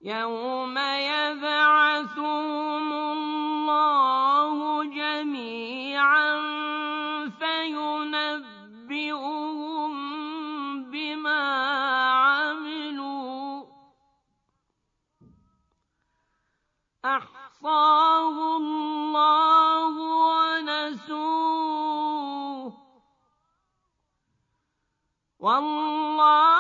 يوم يبعثهم الله جميعا فينبئهم بما عملوا أحصاه الله ونسوه والله